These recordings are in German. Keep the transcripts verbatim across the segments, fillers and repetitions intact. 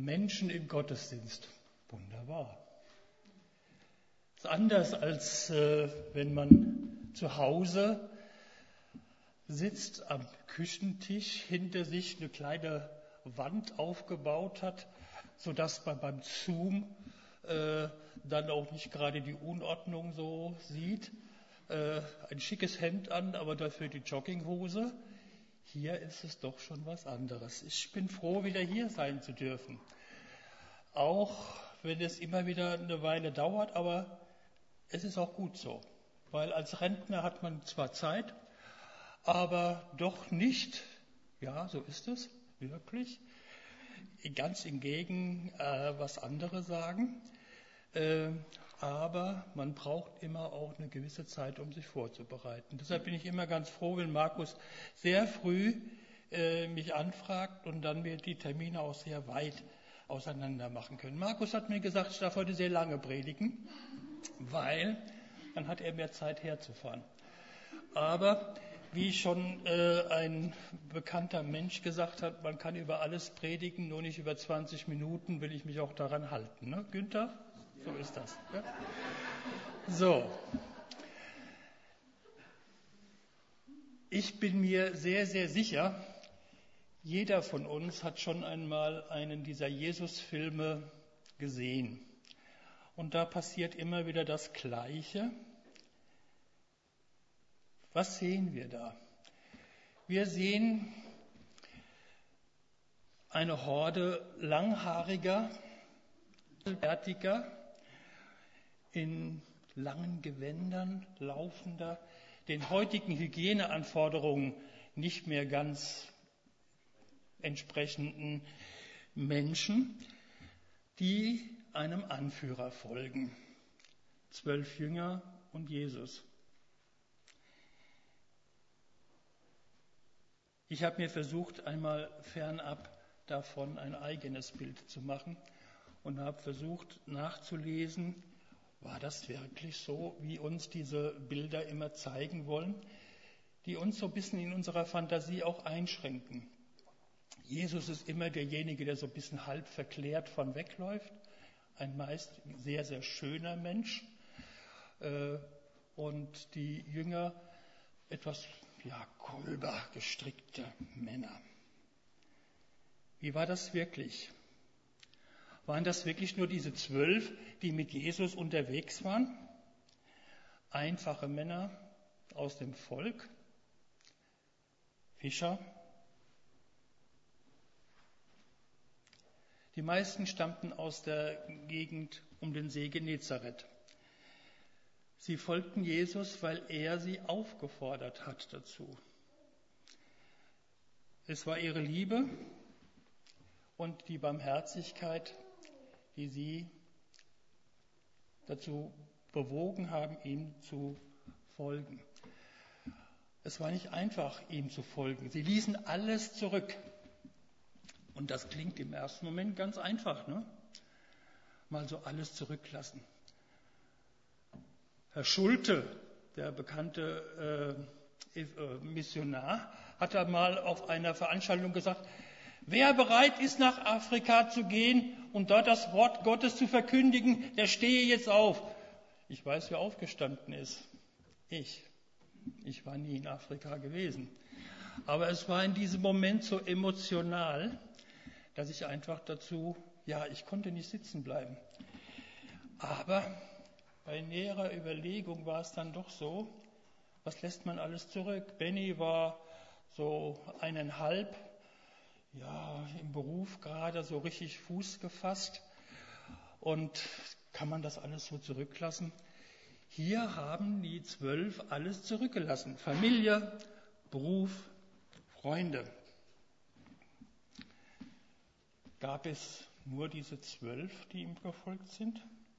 Menschen im Gottesdienst. Wunderbar. Das ist anders, als äh, wenn man zu Hause sitzt am Küchentisch, hinter sich eine kleine Wand aufgebaut hat, sodass man beim Zoom äh, dann auch nicht gerade die Unordnung so sieht. Äh, ein schickes Hemd an, aber dafür die Jogginghose. Hier ist es doch schon was anderes. Ich bin froh, wieder hier sein zu dürfen. Auch wenn es immer wieder eine Weile dauert, aber es ist auch gut so. Weil als Rentner hat man zwar Zeit, aber doch nicht, ja, so ist es, wirklich, ganz entgegen, äh, was andere sagen. Äh, aber man braucht immer auch eine gewisse Zeit, um sich vorzubereiten. Deshalb bin ich immer ganz froh, wenn Markus sehr früh äh, mich anfragt und dann wir die Termine auch sehr weit auseinander machen können. Markus hat mir gesagt, ich darf heute sehr lange predigen, weil dann hat er mehr Zeit herzufahren. Aber wie schon äh, ein bekannter Mensch gesagt hat, man kann über alles predigen, nur nicht über zwanzig Minuten, will ich mich auch daran halten. Ne, Günther? So ist das. Ja? So. Ich bin mir sehr, sehr sicher, jeder von uns hat schon einmal einen dieser Jesus-Filme gesehen. Und da passiert immer wieder das Gleiche. Was sehen wir da? Wir sehen eine Horde langhaariger, bärtiger, in langen Gewändern laufender, den heutigen Hygieneanforderungen nicht mehr ganz entsprechenden Menschen, die einem Anführer folgen. Zwölf Jünger und Jesus. Ich habe mir versucht, einmal fernab davon ein eigenes Bild zu machen und habe versucht nachzulesen, war das wirklich so, wie uns diese Bilder immer zeigen wollen, die uns so ein bisschen in unserer Fantasie auch einschränken. Jesus ist immer derjenige, der so ein bisschen halb verklärt von wegläuft, ein meist sehr, sehr schöner Mensch, äh, und die Jünger etwas, ja, gröber gestrickte Männer. Wie war das wirklich? Waren das wirklich nur diese zwölf, die mit Jesus unterwegs waren? Einfache Männer aus dem Volk? Fischer? Die meisten stammten aus der Gegend um den See Genezareth. Sie folgten Jesus, weil er sie aufgefordert hat dazu. Es war ihre Liebe und die Barmherzigkeit, die sie dazu bewogen haben, ihm zu folgen. Es war nicht einfach, ihm zu folgen. Sie ließen alles zurück. Und das klingt im ersten Moment ganz einfach, ne? Mal so alles zurücklassen. Herr Schulte, der bekannte äh, äh, Missionar, hat einmal auf einer Veranstaltung gesagt, wer bereit ist, nach Afrika zu gehen und dort das Wort Gottes zu verkündigen, der stehe jetzt auf. Ich weiß, wer aufgestanden ist. Ich. Ich war nie in Afrika gewesen. Aber es war in diesem Moment so emotional, dass ich einfach dazu, ja, ich konnte nicht sitzen bleiben. Aber bei näherer Überlegung war es dann doch so, was lässt man alles zurück? Benny war so eineinhalb, ja, im Beruf gerade so richtig Fuß gefasst. Und kann man das alles so zurücklassen? Hier haben die zwölf alles zurückgelassen. Familie, Beruf, Freunde. Gab es nur diese zwölf, die ihm gefolgt sind?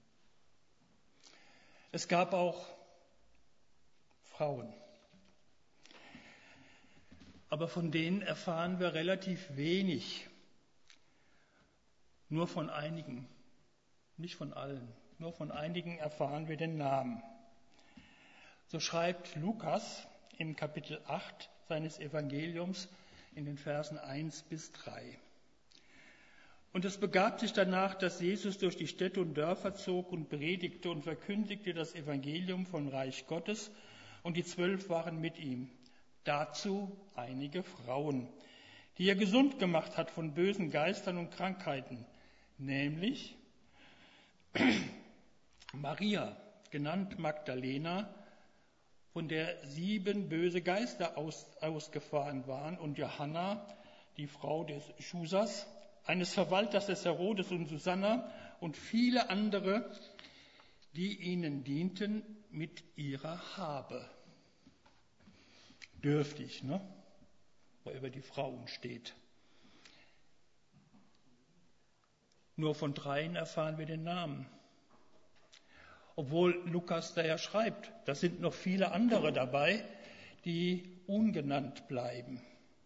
Es gab auch Frauen. Aber von denen erfahren wir relativ wenig. Nur von einigen, nicht von allen. Nur von einigen erfahren wir den Namen. So schreibt Lukas im Kapitel acht seines Evangeliums in den Versen eins bis drei. Und es begab sich danach, dass Jesus durch die Städte und Dörfer zog und predigte und verkündigte das Evangelium vom Reich Gottes, und die Zwölf waren mit ihm. Dazu einige Frauen, die er gesund gemacht hat von bösen Geistern und Krankheiten, nämlich Maria, genannt Magdalena, von der sieben böse Geister aus, ausgefahren waren, und Johanna, die Frau des Chusas, eines Verwalters des Herodes, und Susanna und viele andere, die ihnen dienten mit ihrer Habe. Dürftig, ne? Wo über die Frauen steht. Nur von dreien erfahren wir den Namen. Obwohl Lukas da ja schreibt, da sind noch viele andere dabei, die ungenannt bleiben.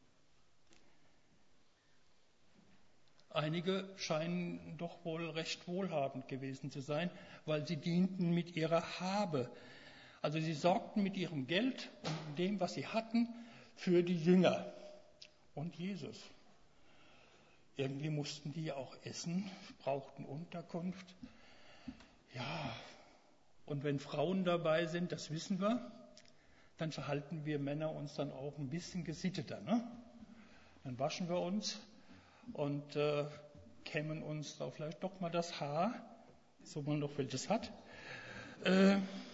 Einige scheinen doch wohl recht wohlhabend gewesen zu sein, weil sie dienten mit ihrer Habe. Also sie sorgten mit ihrem Geld und dem, was sie hatten, für die Jünger und Jesus. Irgendwie mussten die ja auch essen, brauchten Unterkunft. Ja, und wenn Frauen dabei sind, das wissen wir, dann verhalten wir Männer uns dann auch ein bisschen gesitteter. Ne? Dann waschen wir uns und äh, kämmen uns da vielleicht doch mal das Haar, so man noch welches hat. Äh,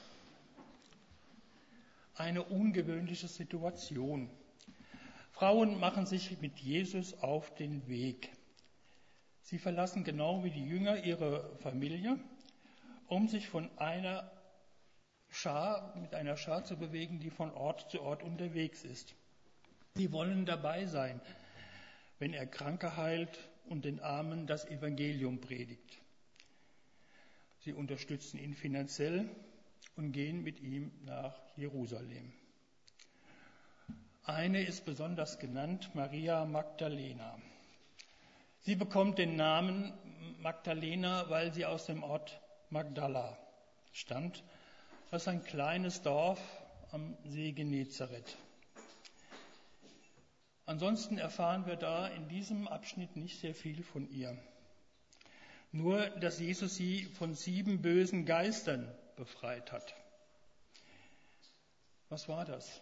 eine ungewöhnliche Situation. Frauen machen sich mit Jesus auf den Weg. Sie verlassen genau wie die Jünger ihre Familie, um sich von einer Schar, mit einer Schar zu bewegen, die von Ort zu Ort unterwegs ist. Sie wollen dabei sein, wenn er Kranke heilt und den Armen das Evangelium predigt. Sie unterstützen ihn finanziell und gehen mit ihm nach Jerusalem. Eine ist besonders genannt, Maria Magdalena. Sie bekommt den Namen Magdalena, weil sie aus dem Ort Magdala stammt. Das ist ein kleines Dorf am See Genezareth. Ansonsten erfahren wir da in diesem Abschnitt nicht sehr viel von ihr. Nur, dass Jesus sie von sieben bösen Geistern befreit hat. Was war das?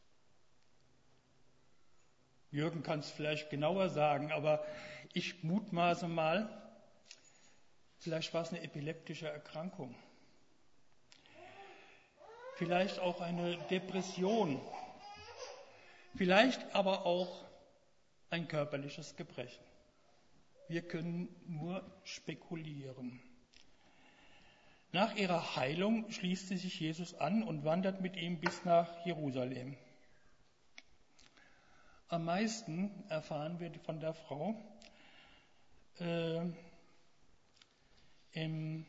Jürgen kann es vielleicht genauer sagen, aber ich mutmaße mal, vielleicht war es eine epileptische Erkrankung. Vielleicht auch eine Depression. Vielleicht aber auch ein körperliches Gebrechen. Wir können nur spekulieren. Nach ihrer Heilung schließt sie sich Jesus an und wandert mit ihm bis nach Jerusalem. Am meisten erfahren wir von der Frau äh, im,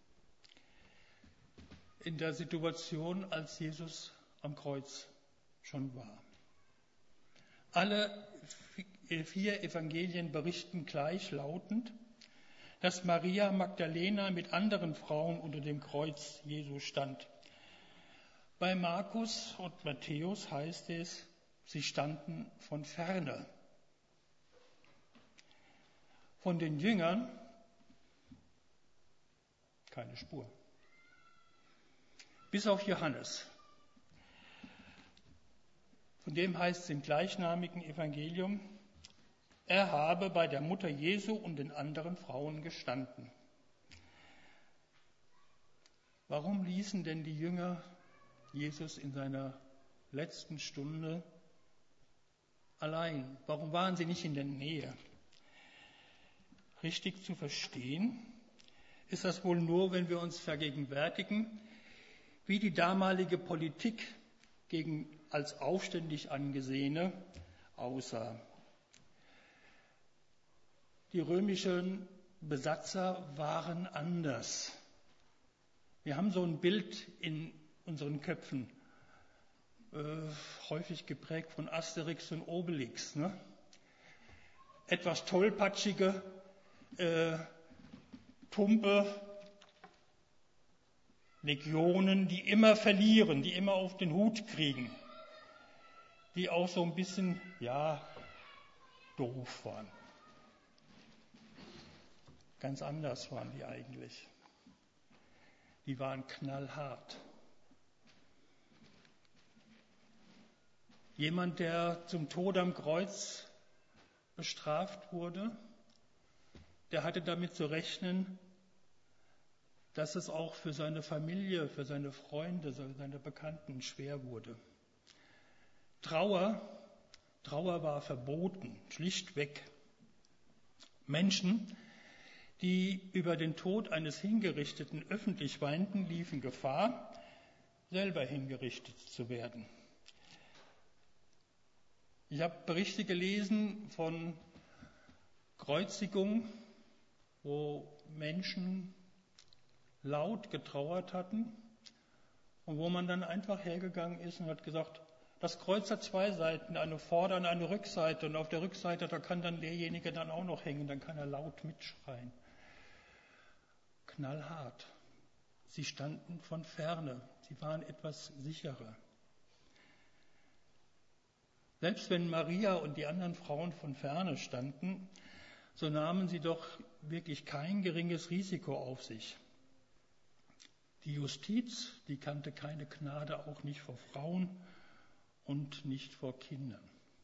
in der Situation, als Jesus am Kreuz schon war. Alle vier Evangelien berichten gleichlautend, dass Maria Magdalena mit anderen Frauen unter dem Kreuz Jesu stand. Bei Markus und Matthäus heißt es, sie standen von ferne. Von den Jüngern keine Spur. Bis auf Johannes. Von dem heißt es im gleichnamigen Evangelium, er habe bei der Mutter Jesu und den anderen Frauen gestanden. Warum ließen denn die Jünger Jesus in seiner letzten Stunde allein? Warum waren sie nicht in der Nähe? Richtig zu verstehen ist das wohl nur, wenn wir uns vergegenwärtigen, wie die damalige Politik gegen als aufständig angesehene aussah. Die römischen Besatzer waren anders. Wir haben so ein Bild in unseren Köpfen, äh, häufig geprägt von Asterix und Obelix. Ne? Etwas tollpatschige, äh, tumpe Legionen, die immer verlieren, die immer auf den Hut kriegen, die auch so ein bisschen, ja, doof waren. Ganz anders waren die eigentlich. Die waren knallhart. Jemand, der zum Tod am Kreuz bestraft wurde, der hatte damit zu rechnen, dass es auch für seine Familie, für seine Freunde, für seine Bekannten schwer wurde. Trauer, Trauer war verboten, schlichtweg. Menschen, die über den Tod eines Hingerichteten öffentlich weinten, liefen Gefahr, selber hingerichtet zu werden. Ich habe Berichte gelesen von Kreuzigungen, wo Menschen laut getrauert hatten und wo man dann einfach hergegangen ist und hat gesagt, das Kreuz hat zwei Seiten, eine Vorder- und eine Rückseite, und auf der Rückseite, da kann dann derjenige dann auch noch hängen, dann kann er laut mitschreien. Knallhart. Sie standen von ferne, sie waren etwas sicherer. Selbst wenn Maria und die anderen Frauen von ferne standen, so nahmen sie doch wirklich kein geringes Risiko auf sich. Die Justiz, die kannte keine Gnade, auch nicht vor Frauen und nicht vor Kindern.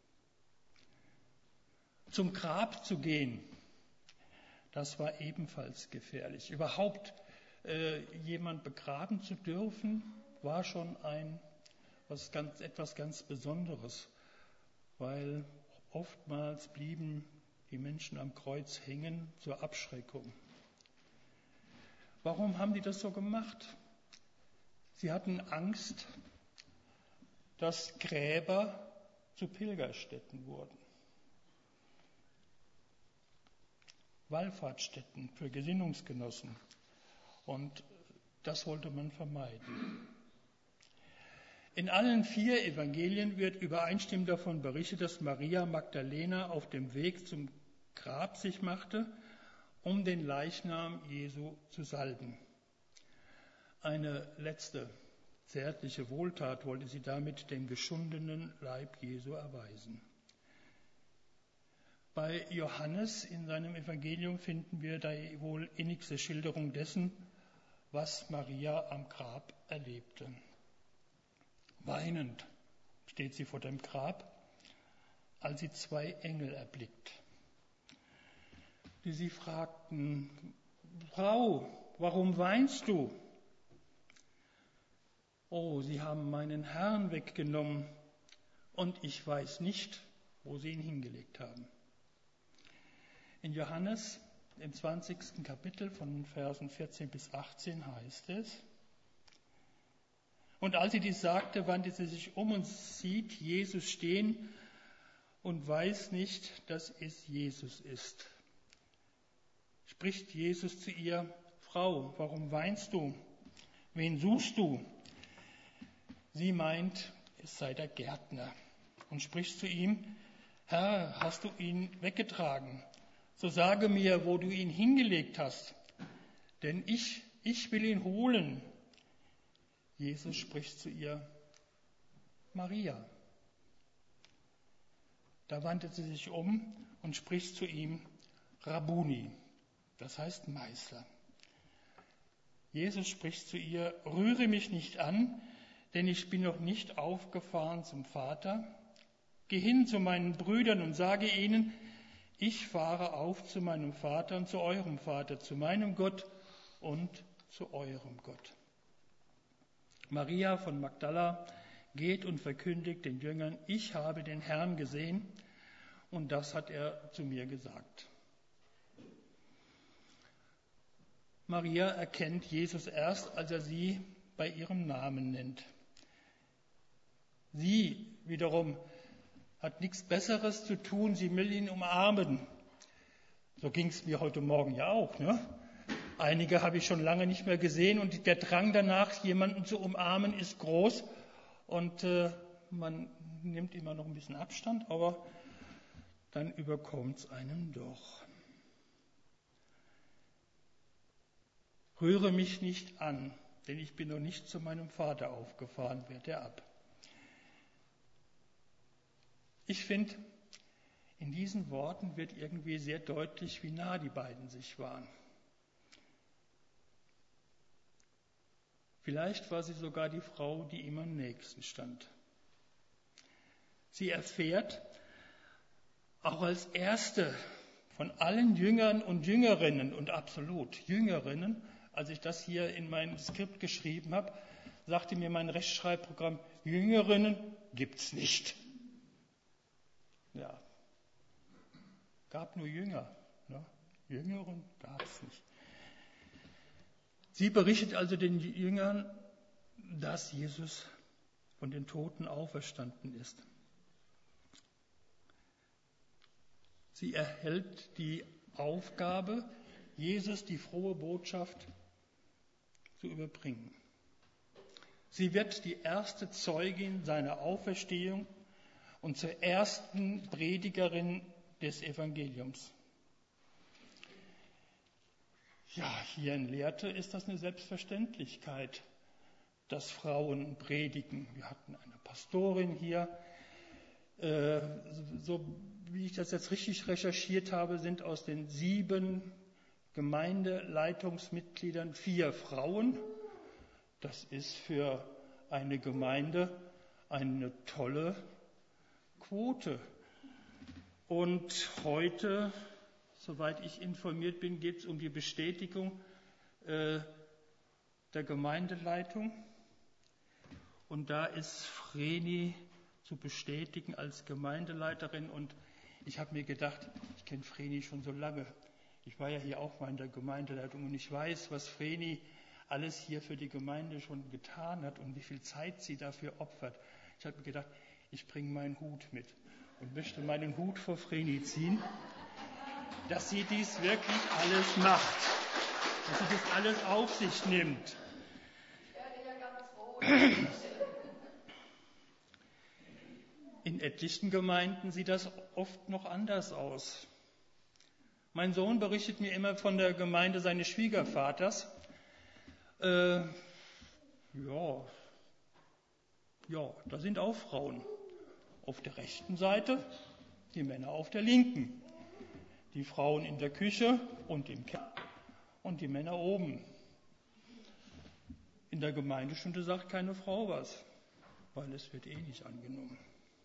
Zum Grab zu gehen, das war ebenfalls gefährlich. Überhaupt äh, jemand begraben zu dürfen, war schon ein, was ganz, etwas ganz Besonderes, weil oftmals blieben die Menschen am Kreuz hängen zur Abschreckung. Warum haben die das so gemacht? Sie hatten Angst, dass Gräber zu Pilgerstätten wurden. Wallfahrtsstätten für Gesinnungsgenossen. Und das wollte man vermeiden. In allen vier Evangelien wird übereinstimmend davon berichtet, dass Maria Magdalena auf dem Weg zum Grab sich machte, um den Leichnam Jesu zu salben. Eine letzte zärtliche Wohltat wollte sie damit dem geschundenen Leib Jesu erweisen. Bei Johannes in seinem Evangelium finden wir die wohl innigste Schilderung dessen, was Maria am Grab erlebte. Weinend steht sie vor dem Grab, als sie zwei Engel erblickt, die sie fragten: Frau, warum weinst du? Oh, sie haben meinen Herrn weggenommen und ich weiß nicht, wo sie ihn hingelegt haben. In Johannes, im zwanzigsten Kapitel von Versen vierzehn bis achtzehn heißt es: Und als sie dies sagte, wandte sie sich um und sieht Jesus stehen und weiß nicht, dass es Jesus ist. Spricht Jesus zu ihr: Frau, warum weinst du? Wen suchst du? Sie meint, es sei der Gärtner, und spricht zu ihm: Herr, hast du ihn weggetragen? So sage mir, wo du ihn hingelegt hast, denn ich, ich will ihn holen. Jesus spricht zu ihr: Maria. Da wandte sie sich um und spricht zu ihm: Rabbuni, das heißt Meister. Jesus spricht zu ihr: Rühre mich nicht an, denn ich bin noch nicht aufgefahren zum Vater. Geh hin zu meinen Brüdern und sage ihnen, ich fahre auf zu meinem Vater und zu eurem Vater, zu meinem Gott und zu eurem Gott. Maria von Magdala geht und verkündigt den Jüngern: Ich habe den Herrn gesehen, und das hat er zu mir gesagt. Maria erkennt Jesus erst, als er sie bei ihrem Namen nennt. Sie wiederum hat nichts Besseres zu tun, sie will ihn umarmen. So ging es mir heute Morgen ja auch. Ne? Einige habe ich schon lange nicht mehr gesehen und der Drang danach, jemanden zu umarmen, ist groß. Und äh, man nimmt immer noch ein bisschen Abstand, aber dann überkommt es einem doch. Rühre mich nicht an, denn ich bin noch nicht zu meinem Vater aufgefahren, wehrt er ab. Ich finde, in diesen Worten wird irgendwie sehr deutlich, wie nah die beiden sich waren. Vielleicht war sie sogar die Frau, die ihm am nächsten stand. Sie erfährt auch als erste von allen Jüngern und Jüngerinnen und absolut Jüngerinnen, als ich das hier in mein Skript geschrieben habe, sagte mir mein Rechtschreibprogramm, Jüngerinnen gibt's nicht. Ja, gab nur Jünger, ne? Jüngeren gab es nicht. Sie berichtet also den Jüngern, dass Jesus von den Toten auferstanden ist. Sie erhält die Aufgabe, Jesus die frohe Botschaft zu überbringen. Sie wird die erste Zeugin seiner Auferstehung und zur ersten Predigerin des Evangeliums. Ja, hier in Lehrte ist das eine Selbstverständlichkeit, dass Frauen predigen. Wir hatten eine Pastorin hier. Äh, so wie ich das jetzt richtig recherchiert habe, sind aus den sieben Gemeindeleitungsmitgliedern vier Frauen. Das ist für eine Gemeinde eine tolle Quote. Und heute, soweit ich informiert bin, geht es um die Bestätigung äh, der Gemeindeleitung. Und da ist Vreni zu bestätigen als Gemeindeleiterin. Und ich habe mir gedacht, ich kenne Vreni schon so lange. Ich war ja hier auch mal in der Gemeindeleitung und ich weiß, was Vreni alles hier für die Gemeinde schon getan hat und wie viel Zeit sie dafür opfert. Ich habe mir gedacht, ich bringe meinen Hut mit und möchte meinen Hut vor Vreni ziehen, dass sie dies wirklich alles macht, dass sie das alles auf sich nimmt. In etlichen Gemeinden sieht das oft noch anders aus. Mein Sohn berichtet mir immer von der Gemeinde seines Schwiegervaters. Äh, ja, ja, da sind auch Frauen. Auf der rechten Seite, die Männer auf der linken. Die Frauen in der Küche und im Keller und die Männer oben. In der Gemeindestunde sagt keine Frau was, weil es wird eh nicht angenommen.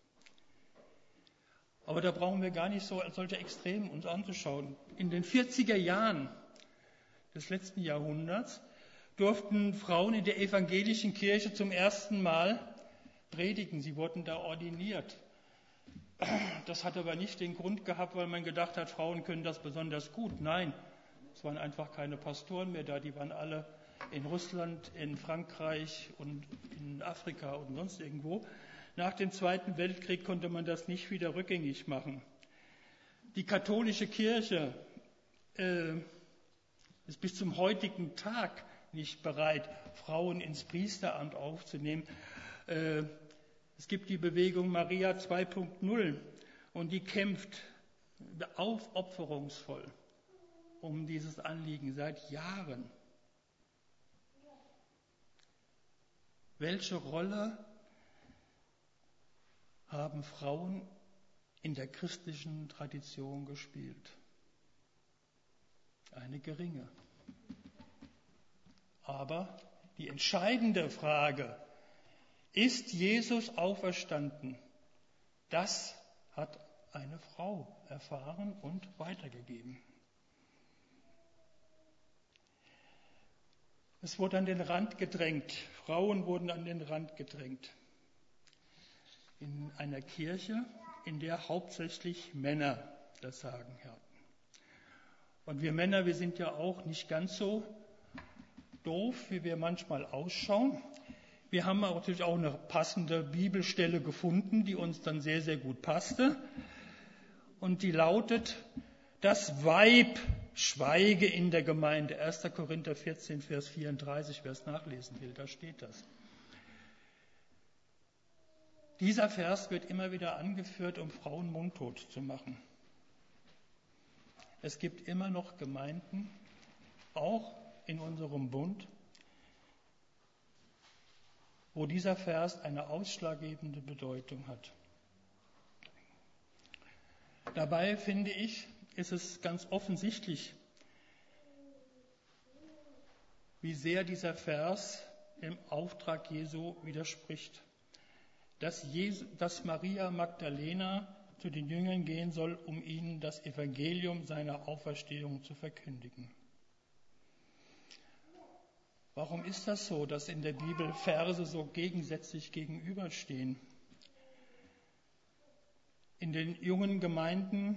Aber da brauchen wir gar nicht so solche Extremen uns anzuschauen. In den vierziger Jahren des letzten Jahrhunderts durften Frauen in der evangelischen Kirche zum ersten Mal predigen. Sie wurden da ordiniert. Das hat aber nicht den Grund gehabt, weil man gedacht hat, Frauen können das besonders gut. Nein, es waren einfach keine Pastoren mehr da. Die waren alle in Russland, in Frankreich und in Afrika und sonst irgendwo. Nach dem Zweiten Weltkrieg konnte man das nicht wieder rückgängig machen. Die katholische Kirche äh, ist bis zum heutigen Tag nicht bereit, Frauen ins Priesteramt aufzunehmen. Äh, es gibt die Bewegung Maria zwei Punkt null und die kämpft aufopferungsvoll um dieses Anliegen seit Jahren. Welche Rolle haben Frauen in der christlichen Tradition gespielt? Eine geringe. Aber die entscheidende Frage, ist Jesus auferstanden? Das hat eine Frau erfahren und weitergegeben. Es wurde an den Rand gedrängt. Frauen wurden an den Rand gedrängt. In einer Kirche, in der hauptsächlich Männer das Sagen hatten. Und wir Männer, wir sind ja auch nicht ganz so doof, wie wir manchmal ausschauen. Wir haben natürlich auch eine passende Bibelstelle gefunden, die uns dann sehr, sehr gut passte. Und die lautet, das Weib schweige in der Gemeinde. erster Korinther vierzehn, Vers vierunddreißig, wer es nachlesen will, da steht das. Dieser Vers wird immer wieder angeführt, um Frauen mundtot zu machen. Es gibt immer noch Gemeinden, auch in unserem Bund, wo dieser Vers eine ausschlaggebende Bedeutung hat. Dabei, finde ich, ist es ganz offensichtlich, wie sehr dieser Vers dem Auftrag Jesu widerspricht. Dass, Jesu, dass Maria Magdalena zu den Jüngern gehen soll, um ihnen das Evangelium seiner Auferstehung zu verkündigen. Warum ist das so, dass in der Bibel Verse so gegensätzlich gegenüberstehen? In den jungen Gemeinden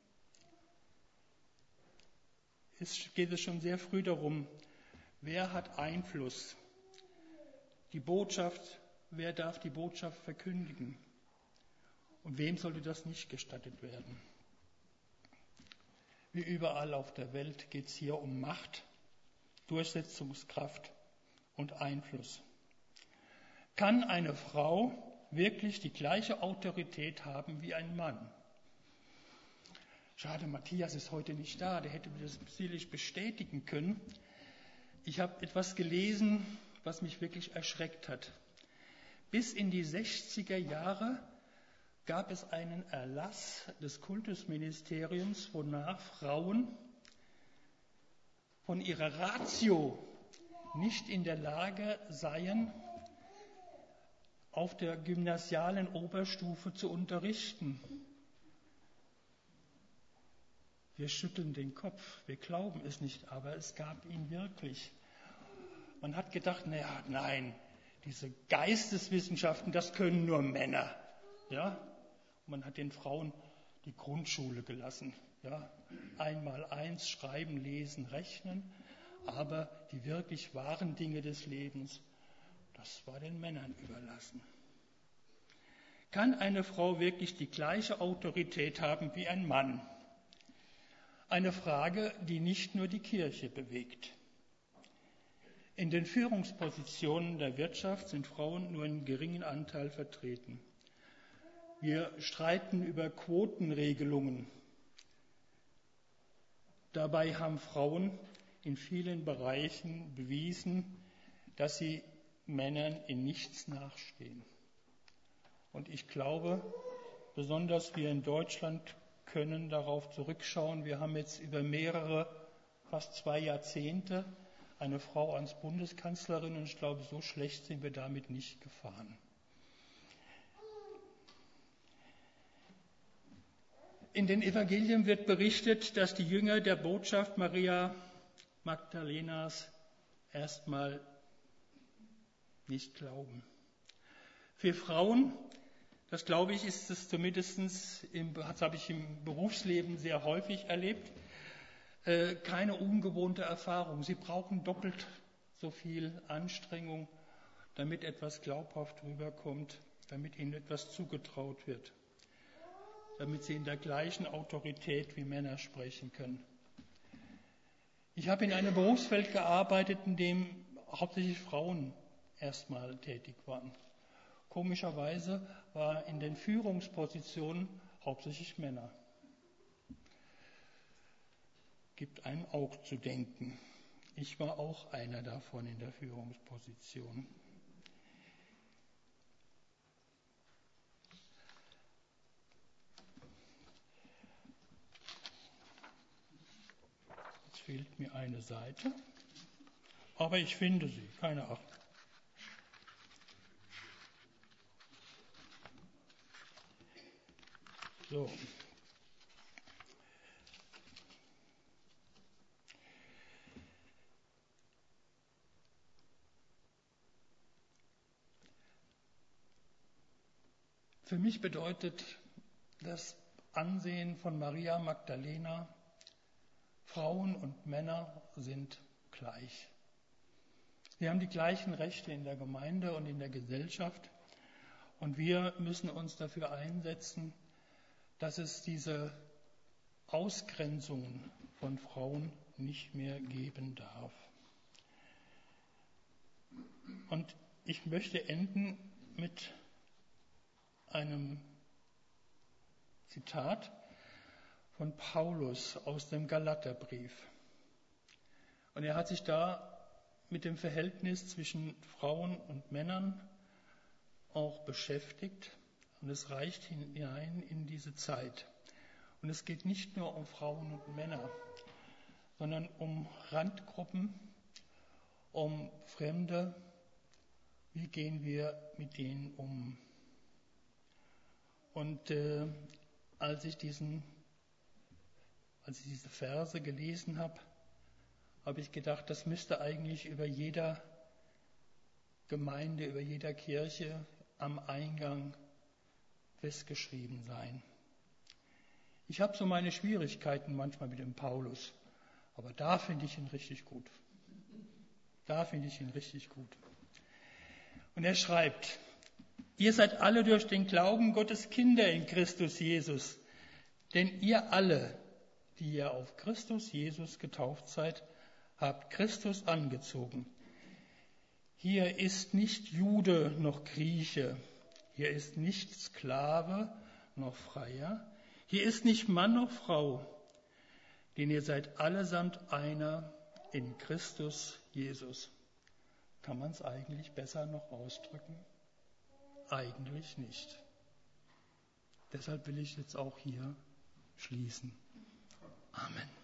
ist, geht es schon sehr früh darum, wer hat Einfluss? Die Botschaft, wer darf die Botschaft verkündigen? Und wem sollte das nicht gestattet werden? Wie überall auf der Welt geht es hier um Macht, Durchsetzungskraft und Einfluss. Kann eine Frau wirklich die gleiche Autorität haben wie ein Mann? Schade, Matthias ist heute nicht da, der hätte mir das sicherlich bestätigen können. Ich habe etwas gelesen, was mich wirklich erschreckt hat. Bis in die sechziger Jahre gab es einen Erlass des Kultusministeriums, wonach Frauen von ihrer Ratio nicht in der Lage seien, auf der gymnasialen Oberstufe zu unterrichten. Wir schütteln den Kopf, wir glauben es nicht, aber es gab ihn wirklich. Man hat gedacht, naja, nein, diese Geisteswissenschaften, das können nur Männer. Ja? Und man hat den Frauen die Grundschule gelassen. Ja? Einmal eins, schreiben, lesen, rechnen. Aber die wirklich wahren Dinge des Lebens, das war den Männern überlassen. Kann eine Frau wirklich die gleiche Autorität haben wie ein Mann? Eine Frage, die nicht nur die Kirche bewegt. In den Führungspositionen der Wirtschaft sind Frauen nur in geringen Anteil vertreten. Wir streiten über Quotenregelungen. Dabei haben Frauen in vielen Bereichen bewiesen, dass sie Männern in nichts nachstehen. Und ich glaube, besonders wir in Deutschland können darauf zurückschauen. Wir haben jetzt über mehrere, fast zwei Jahrzehnte eine Frau als Bundeskanzlerin und ich glaube, so schlecht sind wir damit nicht gefahren. In den Evangelien wird berichtet, dass die Jünger der Botschaft Maria Magdalenas erstmal nicht glauben. Für Frauen, das glaube ich, ist es zumindest, im, das habe ich im Berufsleben sehr häufig erlebt, äh, keine ungewohnte Erfahrung. Sie brauchen doppelt so viel Anstrengung, damit etwas glaubhaft rüberkommt, damit ihnen etwas zugetraut wird, damit sie in der gleichen Autorität wie Männer sprechen können. Ich habe in einem Berufsfeld gearbeitet, in dem hauptsächlich Frauen erstmal tätig waren. Komischerweise waren in den Führungspositionen hauptsächlich Männer. Gibt einem auch zu denken. Ich war auch einer davon in der Führungsposition. Jetzt fehlt mir eine Seite, aber ich finde sie, keine Ahnung. So. Für mich bedeutet das Ansehen von Maria Magdalena, Frauen und Männer sind gleich. Wir haben die gleichen Rechte in der Gemeinde und in der Gesellschaft und wir müssen uns dafür einsetzen, dass es diese Ausgrenzungen von Frauen nicht mehr geben darf. Und ich möchte enden mit einem Zitat von Paulus aus dem Galaterbrief. Und er hat sich da mit dem Verhältnis zwischen Frauen und Männern auch beschäftigt. Und es reicht hinein in diese Zeit. Und es geht nicht nur um Frauen und Männer, sondern um Randgruppen, um Fremde, Wie gehen wir mit denen um? Und äh, als ich diesen, als ich diese Verse gelesen habe, habe ich gedacht, das müsste eigentlich über jeder Gemeinde, über jeder Kirche am Eingang festgeschrieben sein. Ich habe so meine Schwierigkeiten manchmal mit dem Paulus, aber da finde ich ihn richtig gut. Da finde ich ihn richtig gut. Und er schreibt, ihr seid alle durch den Glauben Gottes Kinder in Christus Jesus, denn ihr alle, die ihr auf Christus Jesus getauft seid, habt Christus angezogen. Hier ist nicht Jude noch Grieche, hier ist nicht Sklave noch Freier, hier ist nicht Mann noch Frau, denn ihr seid allesamt einer in Christus Jesus. Kann man es eigentlich besser noch ausdrücken? Eigentlich nicht. Deshalb will ich jetzt auch hier schließen. Amen.